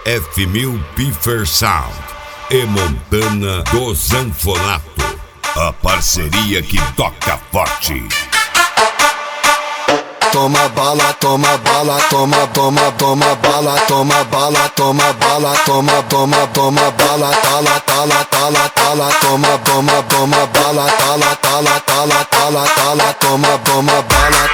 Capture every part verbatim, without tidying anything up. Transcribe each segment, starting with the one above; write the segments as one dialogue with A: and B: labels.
A: F mil Piffer Sound e Montana do Zanfonato, a parceria que toca forte.
B: Toma bala, toma bala, toma, toma, toma bala, toma bala, toma bala, toma, toma, toma bala, tala, tala, tala, tala, toma, toma, toma bala, tala, tala, tala, tala, tala, toma, toma bala,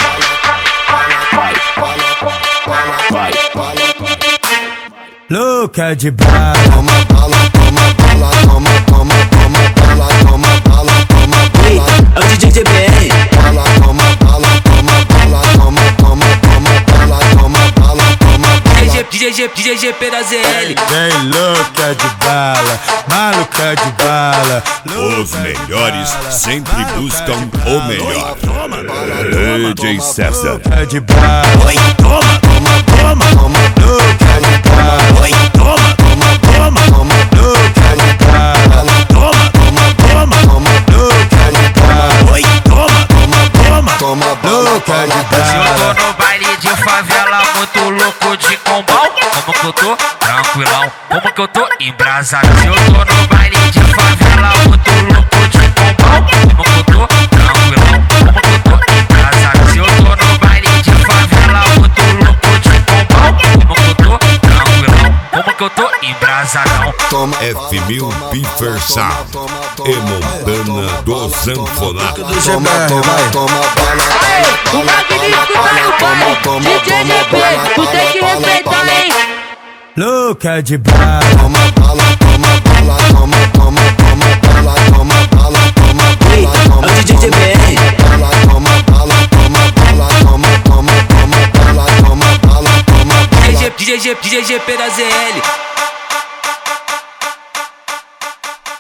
C: louca de bala.
B: Toma bala, toma bala, toma, toma, toma bala, toma bala, toma bala.
D: É o D J G B R.
B: Bala, toma bala, toma bala, toma, toma, toma bala, toma bala, toma bala.
D: D J G, D J G P da Z L.
C: Vem louca de bala, maluca de bala.
A: Os melhores sempre buscam o melhor. D J César.
C: Louca de bala.
D: Oi, toma, toma, toma, toma.
C: Louca de bala.
D: Oi, toma, toma, toma, toma.
C: Louca de bala.
D: Toma, toma, toma, toma.
C: Louca de bala.
D: Oi, toma, toma, toma.
B: Toma bala,
C: Louca de
D: Eu
C: bala.
D: tô no baile de favela, muito louco de combal. Como que eu tô? Tranquilão. Como que eu tô? Embrasado. Eu tô no baile de favela, muito louco de combal. Como que eu tô? Tranquilão. Como que eu tô? Embrasado. Eu tô no baile de favela, muito louco de combal. Como que eu tô? Tranquilão. Como que eu tô? Embrasadão.
B: toma
A: F mil Piffer Sound e Montana do Zanfonato.
B: toma, toma, toma bala.
E: O magnífico tá no baile, D J G P, tu tem que respeitar, hein?
C: Louca de bala.
B: Toma bala, toma bala, toma, toma, toma bala, toma bala, toma bala, toma.
D: É o D J G B R.
B: Bala, toma bala, toma bala, toma, toma, toma bala, toma bala, toma bala.
D: D J G, D J G P da Z L.